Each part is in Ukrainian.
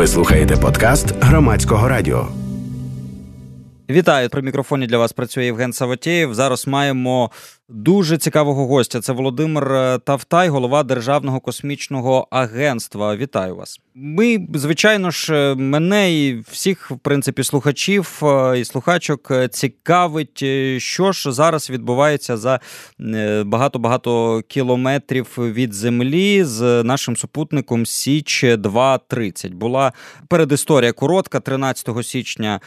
Ви слухаєте подкаст Громадського радіо. Вітаю, при мікрофоні для вас працює Євген Савотєєв. Зараз маємо дуже цікавого гостя. Це Володимир Тавтай, голова Державного космічного агентства. Вітаю вас. Ми, звичайно ж, мене і всіх, в принципі, слухачів і слухачок цікавить, що ж зараз відбувається за багато-багато кілометрів від Землі з нашим супутником Січ-2-30. Була передісторія коротка, 13 січня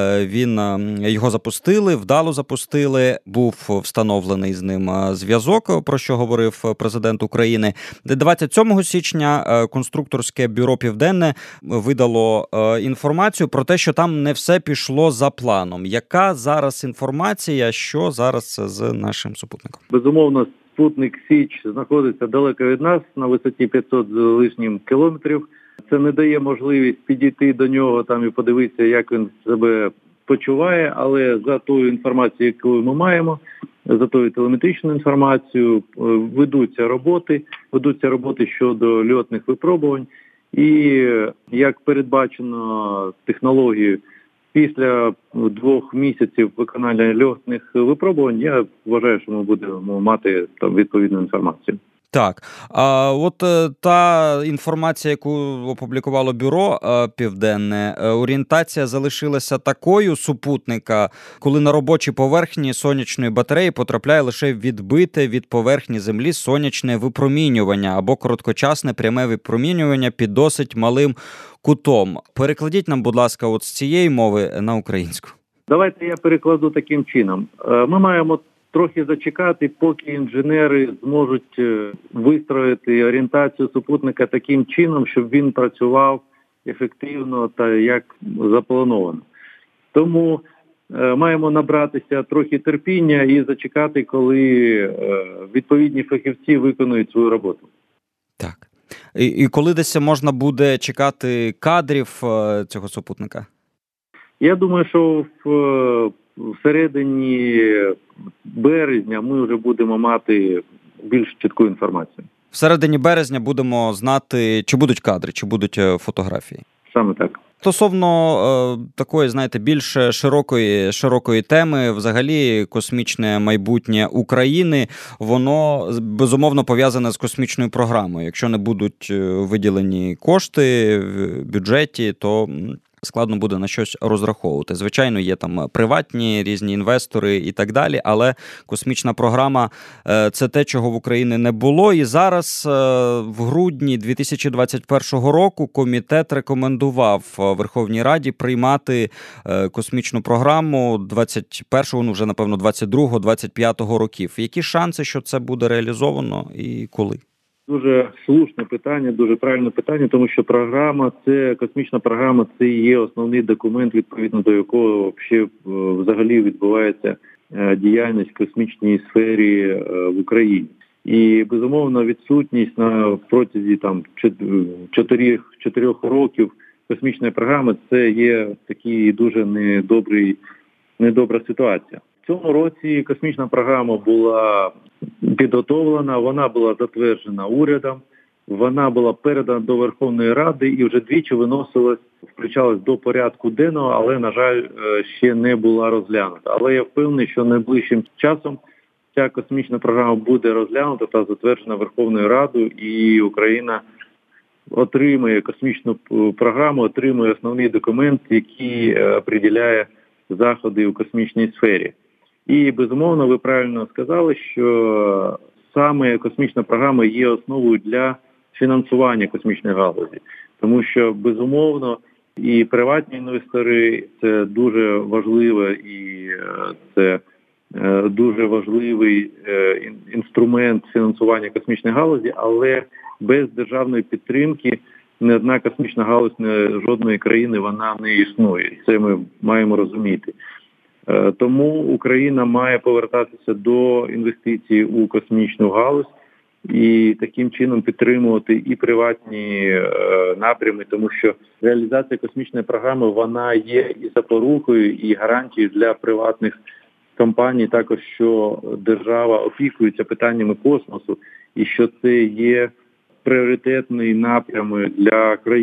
його запустили, вдало запустили, був встановлений з ним зв'язок, про що говорив президент України. 27 січня конструкторське бюро «Південне» видало інформацію про те, що там не все пішло за планом. Яка зараз інформація, що зараз з нашим супутником? Безумовно, спутник Січ знаходиться далеко від нас, на висоті 500 з лишнім кілометрів. Це не дає можливість підійти до нього там і подивитися, як він себе почуває, але за тою інформацією, яку ми маємо, за тою телеметричною інформацією, ведуться роботи щодо льотних випробувань. І, як передбачено технологією, після 2 місяців виконання льотних випробувань, я вважаю, що ми будемо мати там відповідну інформацію. Так, а от та інформація, яку опублікувало бюро «Південне», орієнтація залишилася такою супутника, коли на робочій поверхні сонячної батареї потрапляє лише відбите від поверхні Землі сонячне випромінювання або короткочасне пряме випромінювання під досить малим кутом. Перекладіть нам, будь ласка, от з цієї мови на українську. Давайте я перекладу таким чином. Ми маємо трохи зачекати, поки інженери зможуть вистроїти орієнтацію супутника таким чином, щоб він працював ефективно та як заплановано. Тому маємо набратися трохи терпіння і зачекати, коли відповідні фахівці виконують свою роботу. Так. І коли десь можна буде чекати кадрів цього супутника? Я думаю, що в середині березня ми вже будемо мати більш чітку інформацію. В середині березня будемо знати, чи будуть кадри, чи будуть фотографії. Саме так. Стосовно такої, знаєте, більш широкої теми, взагалі космічне майбутнє України, воно безумовно пов'язане з космічною програмою. Якщо не будуть виділені кошти в бюджеті, то складно буде на щось розраховувати. Звичайно, є там приватні різні інвестори і так далі, але космічна програма – це те, чого в Україні не було. І зараз в грудні 2021 року комітет рекомендував Верховній Раді приймати космічну програму 21-го, вже, напевно, 22-го, 25-го років. Які шанси, що це буде реалізовано і коли? Дуже слушне питання, дуже правильне питання, тому що космічна програма – це є основний документ, відповідно до якого взагалі відбувається діяльність в космічній сфері в Україні. І, безумовно, відсутність на протязі 4 років космічної програми – це є такий дуже недобра ситуація. В цьому році космічна програма була підготовлена, вона була затверджена урядом, вона була передана до Верховної Ради і вже двічі включалась до порядку денного, але, на жаль, ще не була розглянута. Але я впевнений, що найближчим часом ця космічна програма буде розглянута та затверджена Верховною Радою, і Україна отримує космічну програму, отримує основний документ, який определяє заходи у космічній сфері. І, безумовно, ви правильно сказали, що саме космічна програма є основою для фінансування космічної галузі. Тому що, безумовно, і приватні інвестори – це дуже важливо, і це дуже важливий інструмент фінансування космічної галузі, але без державної підтримки ні одна космічна галузь жодної країни вона не існує. Це ми маємо розуміти. Тому Україна має повертатися до інвестицій у космічну галузь і таким чином підтримувати і приватні напрями, тому що реалізація космічної програми вона є і запорукою, і гарантією для приватних компаній, також що держава опікується питаннями космосу і що це є пріоритетний напрям для країни.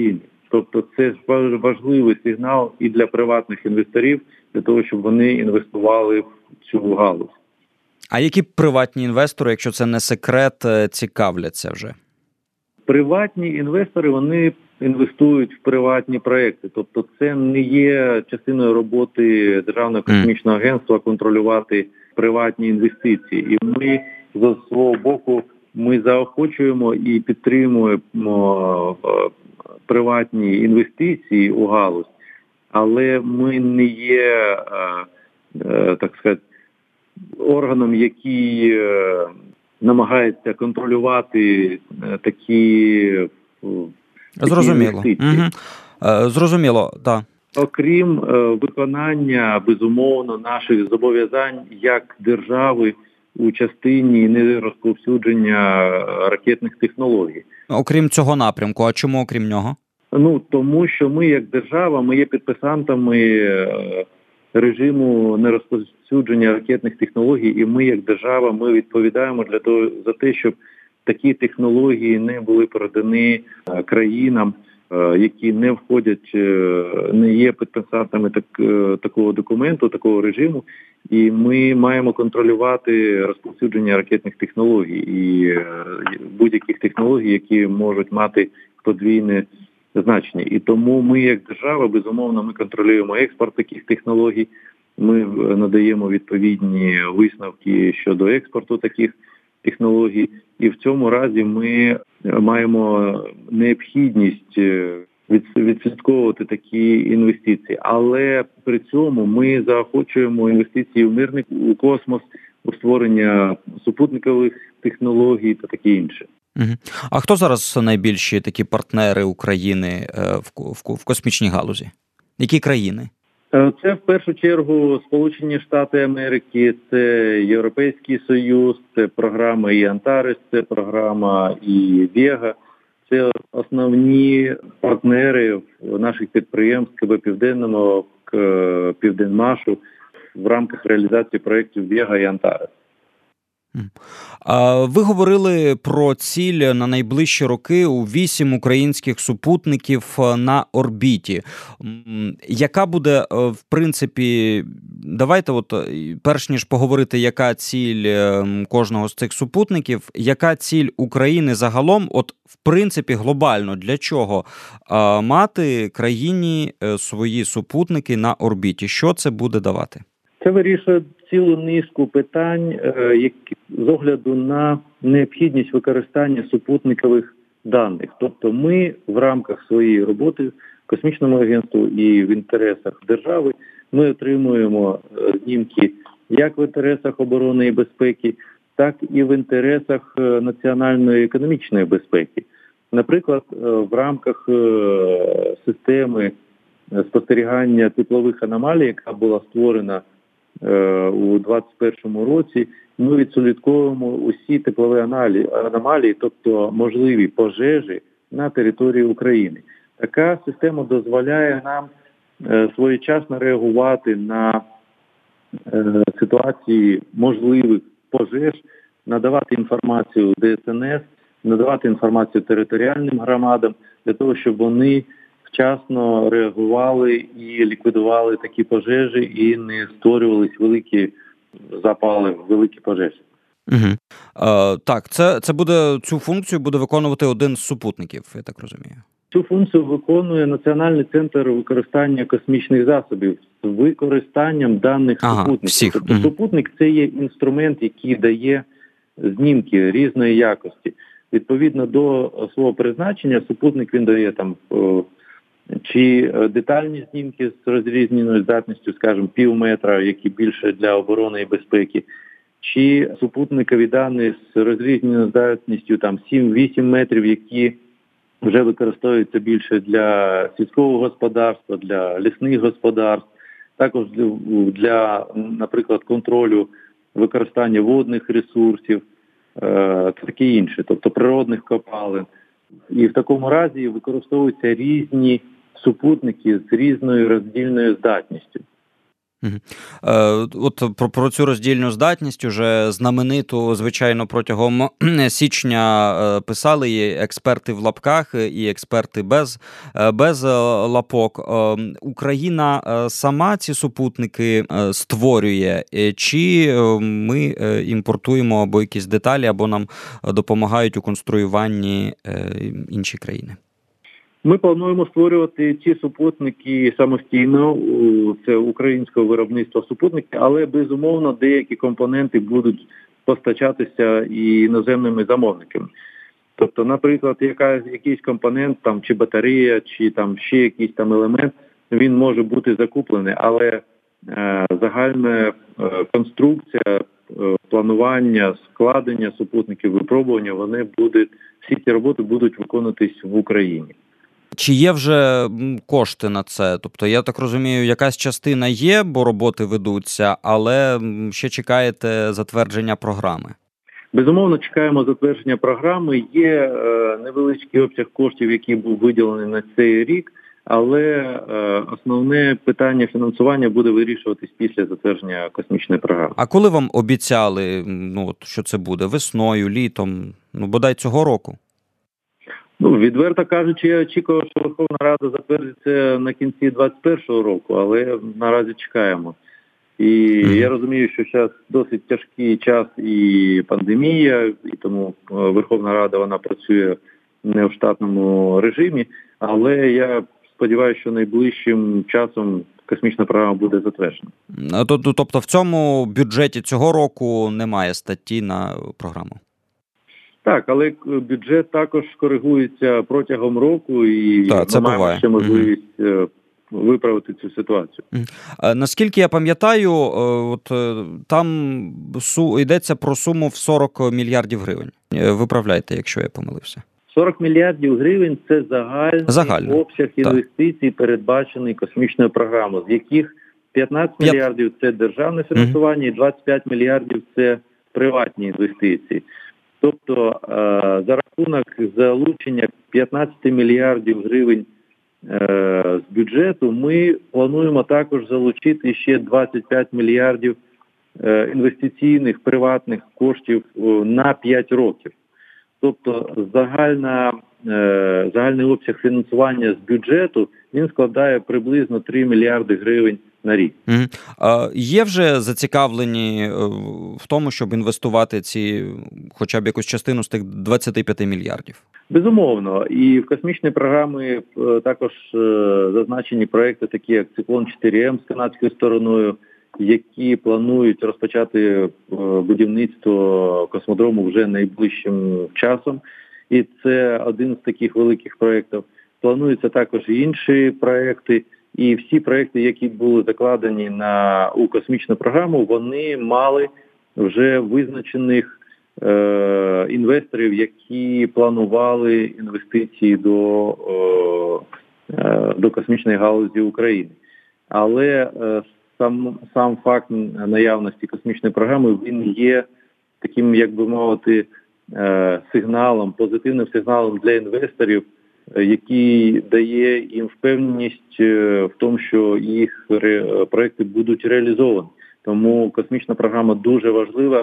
Тобто це важливий сигнал і для приватних інвесторів, для того, щоб вони інвестували в цю галузь. А які приватні інвестори, якщо це не секрет, цікавляться вже? Приватні інвестори, вони інвестують в приватні проекти. Тобто це не є частиною роботи Державного космічного агентства контролювати приватні інвестиції. І ми з свого боку ми заохочуємо і підтримуємо приватні інвестиції у галузь, але ми не є, так сказати, органом, який намагається контролювати такі Зрозуміло. Зрозуміло, так. Окрім виконання, безумовно, наших зобов'язань як держави у частині нерозповсюдження ракетних технологій. Окрім цього напрямку, а чому окрім нього? Тому що ми як держава, ми є підписантами режиму нерозповсюдження ракетних технологій, і ми як держава, ми відповідаємо за те, щоб такі технології не були передані країнам, які не входять, не є підписантами такого документу, такого режиму, і ми маємо контролювати розповсюдження ракетних технологій і будь-яких технологій, які можуть мати подвійне значення. І тому ми, як держава, безумовно, ми контролюємо експорт таких технологій, ми надаємо відповідні висновки щодо експорту таких технологій, і в цьому разі ми маємо необхідність відслідковувати такі інвестиції. Але при цьому ми заохочуємо інвестиції в мирний у космос, у створення супутникових технологій та таке інше. А хто зараз найбільші такі партнери України в космічній галузі? Які країни? Це в першу чергу Сполучені Штати Америки, це Європейський Союз, це програма і Антарес, це програма і Вега. Це основні партнери наших підприємств КБ Південного, Південмашу в рамках реалізації проєктів Вега і Антарес. Ви говорили про ціль на найближчі роки у 8 українських супутників на орбіті. Яка буде, в принципі, давайте перш ніж поговорити, яка ціль кожного з цих супутників, яка ціль України загалом, в принципі, глобально, для чого мати країні свої супутники на орбіті? Що це буде давати? Це вирішує цілу низку питань, з огляду на необхідність використання супутникових даних. Тобто ми в рамках своєї роботи в космічному агентству і в інтересах держави ми отримуємо знімки як в інтересах оборони і безпеки, так і в інтересах національної економічної безпеки. Наприклад, в рамках системи спостерігання теплових аномалій, яка була створена у 2021 році, ми відслідковуємо усі теплові аномалії, тобто можливі пожежі на території України. Така система дозволяє нам своєчасно реагувати на ситуації можливих пожеж, надавати інформацію ДСНС, надавати інформацію територіальним громадам для того, щоб вони вчасно реагували і ліквідували такі пожежі і не створювались великі запали, великі пожежі. Так, цю функцію буде виконувати один з супутників, я так розумію. Цю функцію виконує Національний центр використання космічних засобів з використанням даних супутників. Тобто супутник – це є інструмент, який дає знімки різної якості. Відповідно до свого призначення, супутник він дає чи детальні знімки з розрізненою здатністю, скажімо, пів метра, які більше для оборони і безпеки, чи супутникові дані з розрізненою здатністю 7-8 метрів, які вже використовуються більше для сільського господарства, для лісних господарств, також для, наприклад, контролю використання водних ресурсів, таке інше, тобто природних копалин. І в такому разі використовуються різні супутники з різною роздільною здатністю. От про цю роздільну здатність уже знамениту, звичайно, протягом січня писали і експерти в лапках, і експерти без лапок. Україна сама ці супутники створює, чи ми імпортуємо або якісь деталі, або нам допомагають у конструюванні інші країни? Ми плануємо створювати ці супутники самостійно, це українського виробництва супутники, але, безумовно, деякі компоненти будуть постачатися і іноземними замовниками. Тобто, наприклад, якийсь компонент, там, чи батарея, чи там ще якийсь там елемент, він може бути закуплений, але загальна конструкція, планування, складення супутників, випробування, всі ці роботи будуть виконуватись в Україні. Чи є вже кошти на це? Тобто, я так розумію, якась частина є, бо роботи ведуться, але ще чекаєте затвердження програми? Безумовно, чекаємо затвердження програми. Є невеличкий обсяг коштів, який був виділений на цей рік, але основне питання фінансування буде вирішуватись після затвердження космічної програми. А коли вам обіцяли, що це буде? Весною, літом? Бодай цього року? Відверто кажучи, я очікував, що Верховна Рада затвердиться на кінці 2021 року, але наразі чекаємо. І я розумію, що зараз досить тяжкий час і пандемія, і тому Верховна Рада, вона працює не в штатному режимі, але я сподіваюся, що найближчим часом космічна програма буде затверджена. Тобто в цьому бюджеті цього року немає статті на програму? Так, але бюджет також коригується протягом року, і ми маємо ще можливість виправити цю ситуацію. Наскільки я пам'ятаю, там йдеться про суму в 40 мільярдів гривень. Виправляйте, якщо я помилився. 40 мільярдів гривень – це загальний обсяг інвестицій, передбачений космічною програмою, з яких 15 мільярдів – це державне фінансування і 25 мільярдів – це приватні інвестиції. Тобто за рахунок залучення 15 мільярдів гривень з бюджету ми плануємо також залучити ще 25 мільярдів інвестиційних приватних коштів на 5 років. Тобто загальний обсяг фінансування з бюджету, він складає приблизно 3 мільярди гривень на рік. Є вже зацікавлені в тому, щоб інвестувати хоча б якусь частину з тих 25 мільярдів? Безумовно. І в космічній програмі також зазначені проекти, такі як «Циклон 4М» з канадською стороною, які планують розпочати будівництво космодрому вже найближчим часом. І це один з таких великих проєктів. Плануються також і інші проекти. І всі проекти, які були закладені у космічну програму, вони мали вже визначених інвесторів, які планували інвестиції до космічної галузі України. Але сам факт наявності космічної програми, він є таким, як би мовити, сигналом, позитивним сигналом для інвесторів, який дає їм впевненість в тому, що їх проекти будуть реалізовані. Тому космічна програма дуже важлива,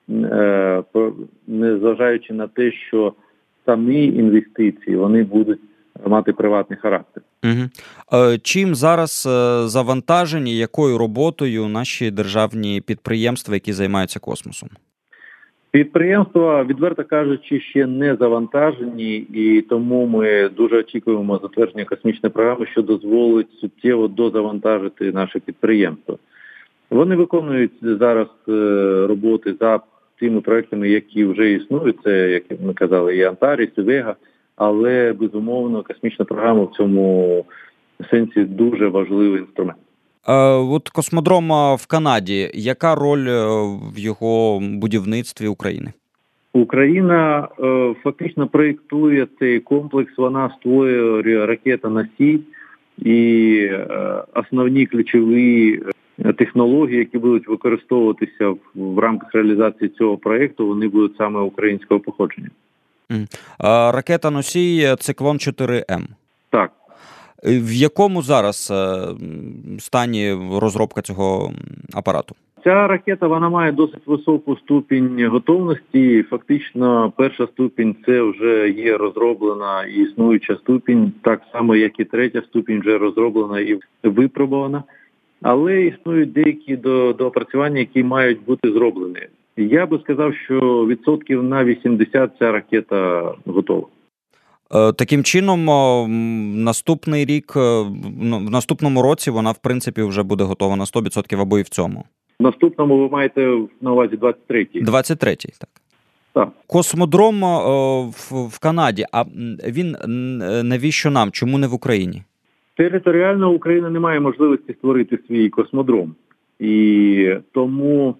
незважаючи на те, що самі інвестиції, вони будуть мати приватний характер. Чим зараз завантажені, якою роботою наші державні підприємства, які займаються космосом? Підприємства, відверто кажучи, ще не завантажені, і тому ми дуже очікуємо затвердження космічної програми, що дозволить суттєво дозавантажити наше підприємство. Вони виконують зараз роботи за тими проектами, які вже існують, це, як ми казали, і Антаріс, і Вега, але, безумовно, космічна програма в цьому сенсі дуже важливий інструмент. От космодром в Канаді, яка роль в його будівництві України? Україна фактично проєктує цей комплекс, вона створює ракета-носій і основні ключові технології, які будуть використовуватися в рамках реалізації цього проєкту, вони будуть саме українського походження. Ракета-носій «Циклон 4М». Так. В якому зараз стані розробка цього апарату? Ця ракета, вона має досить високу ступінь готовності. Фактично, перша ступінь – це вже є розроблена і існуюча ступінь, так само, як і третя ступінь вже розроблена і випробована. Але існують деякі доопрацювання, які мають бути зроблені. Я би сказав, що відсотків на 80 ця ракета готова. Таким чином, наступний рік, в наступному році вона, в принципі, вже буде готова на 100% або і в цьому. В наступному ви маєте на увазі 23-й. 23-й, так. Так. Космодром в Канаді, а він навіщо нам? Чому не в Україні? Територіально Україна не має можливості створити свій космодром. І тому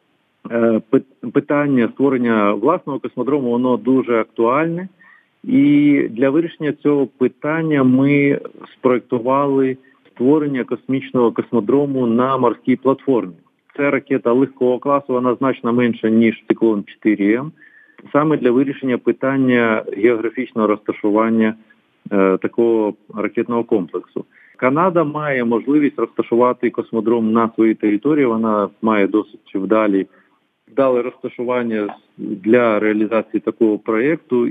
питання створення власного космодрому, воно дуже актуальне. І для вирішення цього питання ми спроектували створення космічного космодрому на морській платформі. Це ракета легкого класу, вона значно менша, ніж «Циклон 4М», саме для вирішення питання географічного розташування такого ракетного комплексу. Канада має можливість розташувати космодром на своїй території, вона має досить вдале розташування для реалізації такого проєкту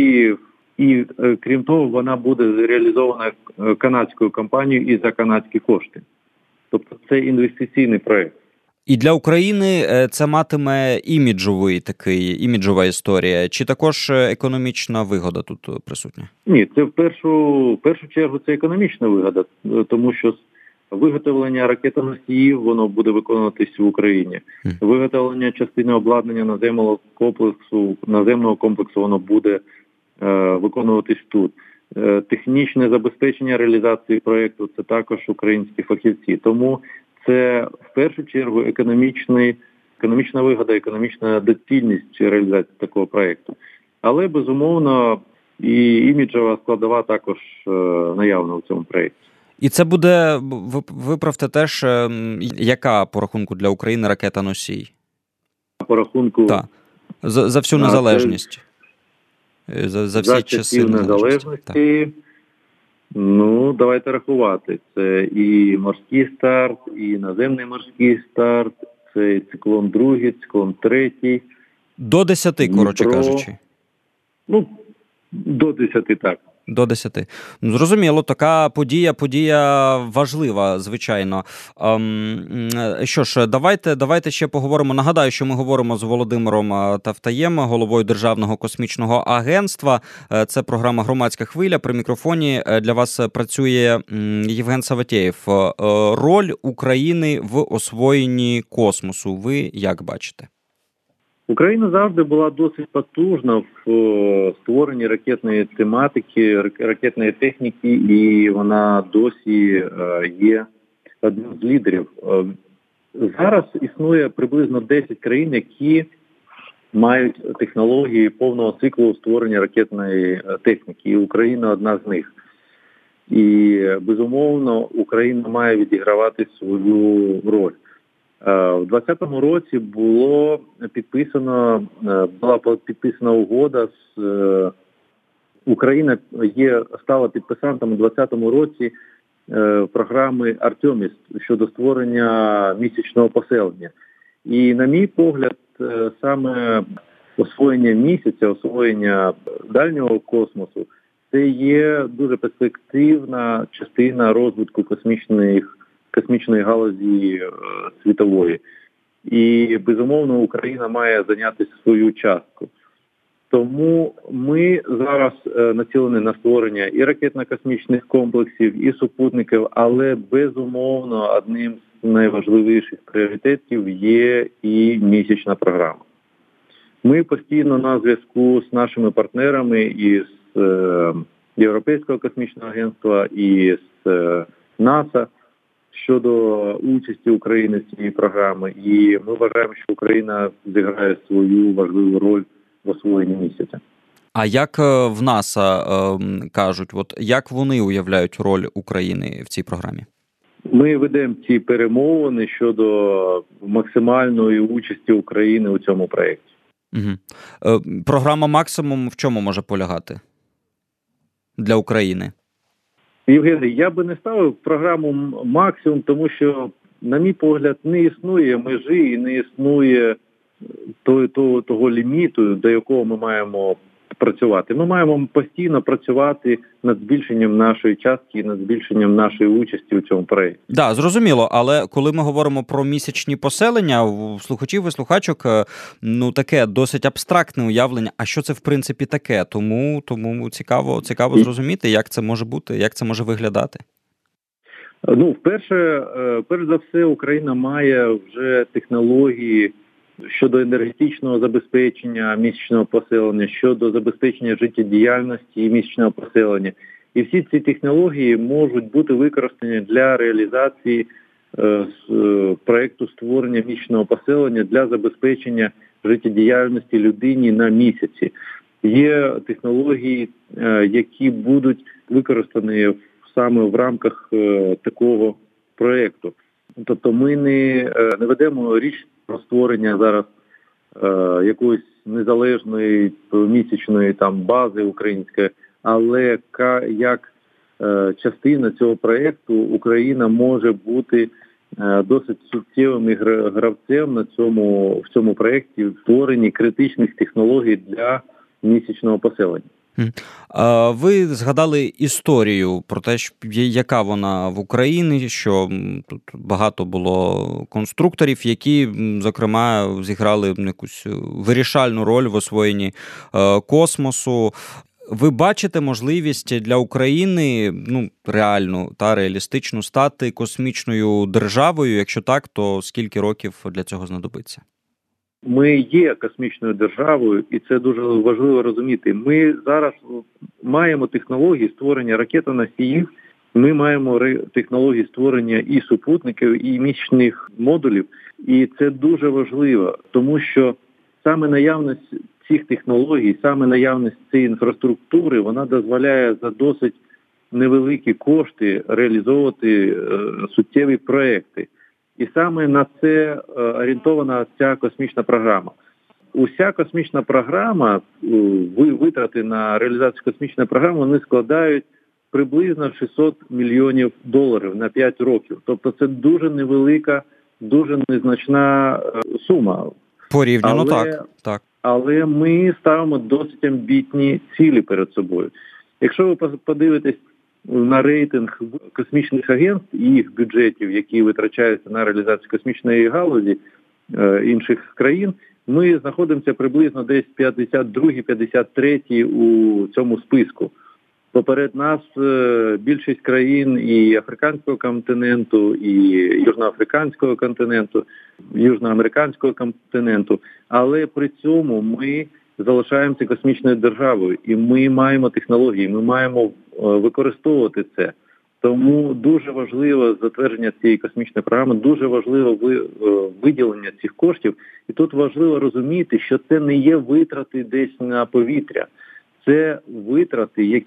і крім того, вона буде реалізована канадською компанією і за канадські кошти. Тобто це інвестиційний проєкт. І для України це матиме іміджова історія, чи також економічна вигода тут присутня? Ні, це в першу чергу це економічна вигода, тому що виготовлення ракетоносіїв, воно буде виконуватись в Україні. Виготовлення частини обладнання наземного комплексу, воно буде виконуватись тут. Технічне забезпечення реалізації проєкту – це також українські фахівці. Тому це в першу чергу економічна вигода, економічна доцільність реалізації такого проєкту. Але, безумовно, і іміджова складова також наявна у цьому проєкті. І це буде, виправте теж, яка по рахунку для України ракета-носій? По рахунку? Так, за всю незалежність. За всі часи незалежності. Давайте рахувати. Це і морський старт, і наземний морський старт, це і циклон 2, циклон 3. До 10, коротше кажучи. До 10, так. До 10. Зрозуміло, така подія важлива, звичайно. Що ж, давайте ще поговоримо. Нагадаю, що ми говоримо з Володимиром Тавтаєм, головою Державного космічного агентства. Це програма «Громадська хвиля». При мікрофоні для вас працює Євген Саватєєв. Роль України в освоєнні космосу ви як бачите? Україна завжди була досить потужна в створенні ракетної тематики, ракетної техніки, і вона досі є одним з лідерів. Зараз існує приблизно 10 країн, які мають технології повного циклу створення ракетної техніки, і Україна одна з них. І, безумовно, Україна має відігравати свою роль. В 2020 році була підписана угода з Україна стала підписантом у 2020 році програми «Артеміс» щодо створення місячного поселення. І, на мій погляд, саме освоєння місяця, освоєння дальнього космосу – це є дуже перспективна частина розвитку космічної галузі світової. І, безумовно, Україна має зайняти свою частку. Тому ми зараз націлені на створення і ракетно-космічних комплексів, і супутників, але, безумовно, одним з найважливіших пріоритетів є і місячна програма. Ми постійно на зв'язку з нашими партнерами із Європейського космічного агентства, і з НАСА щодо участі України в цій програмі. І ми вважаємо, що Україна зіграє свою важливу роль в освоєнні місяця. А як в НАСА кажуть, як вони уявляють роль України в цій програмі? Ми ведемо ці перемовини щодо максимальної участі України у цьому проєкті. Угу. Програма «Максимум» в чому може полягати для України? Євгеній, я би не ставив програму максимум, тому що, на мій погляд, не існує межі і не існує того ліміту, до якого ми маємо працювати. Ми маємо постійно працювати над збільшенням нашої частки, над збільшенням нашої участі у цьому проєкті. Да, зрозуміло, але коли ми говоримо про місячні поселення, у слухачів і слухачок, таке досить абстрактне уявлення, а що це в принципі таке? Тому цікаво зрозуміти, як це може бути, як це може виглядати. Перш за все, Україна має вже технології щодо енергетичного забезпечення місячного поселення, щодо забезпечення життєдіяльності місячного поселення. І всі ці технології можуть бути використані для реалізації проєкту створення місячного поселення для забезпечення життєдіяльності людині на місяці. Є технології, які будуть використані саме в рамках такого проєкту. Тобто ми не ведемо річ про створення зараз якоїсь незалежної місячної бази української, але як частина цього проєкту Україна може бути досить суттєвим гравцем в цьому проєкті в створенні критичних технологій для місячного поселення. Ви згадали історію про те, яка вона в Україні, що тут багато було конструкторів, які, зокрема, зіграли якусь вирішальну роль в освоєнні космосу. Ви бачите можливість для України, реальну та реалістичну, стати космічною державою? Якщо так, то скільки років для цього знадобиться? Ми є космічною державою, і це дуже важливо розуміти. Ми зараз маємо технології створення ракетоносіїв, ми маємо технології створення і супутників, і місячних модулів. І це дуже важливо, тому що саме наявність цих технологій, саме наявність цієї інфраструктури, вона дозволяє за досить невеликі кошти реалізовувати суттєві проекти. І саме на це орієнтована ця космічна програма. Уся космічна програма, витрати на реалізацію космічної програми, вони складають приблизно $600 мільйонів на 5 років. Тобто це дуже невелика, дуже незначна сума. Порівняно, так. Але ми ставимо досить амбітні цілі перед собою. Якщо ви подивитесь на рейтинг космічних агентств і їх бюджетів, які витрачаються на реалізацію космічної галузі інших країн, ми знаходимося приблизно десь 52-53 у цьому списку. Поперед нас більшість країн і африканського континенту, і южноафриканського континенту, южноамериканського континенту, але при цьому ми залишаємося космічною державою, і ми маємо технології, ми маємо використовувати це. Тому дуже важливо затвердження цієї космічної програми, дуже важливо виділення цих коштів. І тут важливо розуміти, що це не є витрати десь на повітря. Це витрати,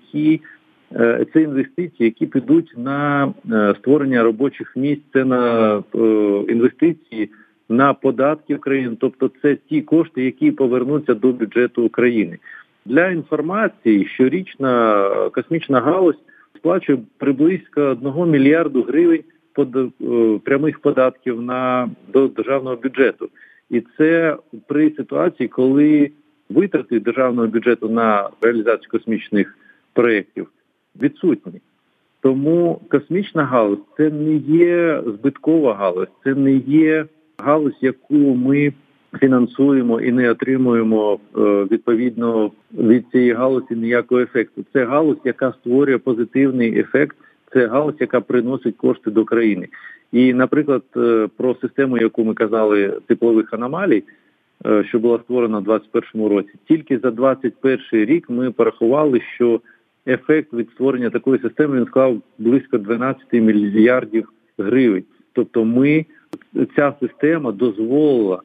це інвестиції, які підуть на створення робочих місць, це на інвестиції на податки України, тобто це ті кошти, які повернуться до бюджету України. Для інформації, щорічна космічна галузь сплачує приблизно 1 мільярду гривень прямих податків до державного бюджету. І це при ситуації, коли витрати державного бюджету на реалізацію космічних проєктів відсутні. Тому космічна галузь – це не є збиткова галузь, це не є галузь, яку ми фінансуємо і не отримуємо відповідно від цієї галузі ніякого ефекту. Це галузь, яка створює позитивний ефект, це галузь, яка приносить кошти до країни. І, наприклад, про систему, яку ми казали, теплових аномалій, що була створена у 2021 році, тільки за 2021 рік ми порахували, що ефект від створення такої системи він склав близько 12 мільярдів гривень. Тобто ця система дозволила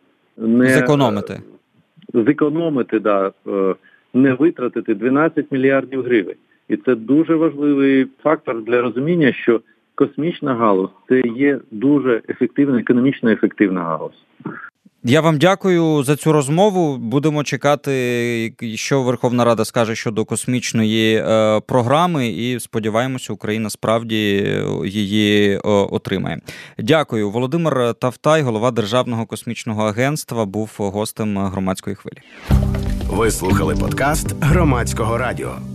зекономити, не витратити 12 мільярдів гривень. І це дуже важливий фактор для розуміння, що космічна галузь – це є дуже ефективна, економічно ефективна галузь. Я вам дякую за цю розмову. Будемо чекати, що Верховна Рада скаже щодо космічної програми, і сподіваємося, Україна справді її отримає. Дякую. Володимир Тавтай, голова Державного космічного агентства, був гостем Громадської хвилі. Ви слухали подкаст Громадського радіо.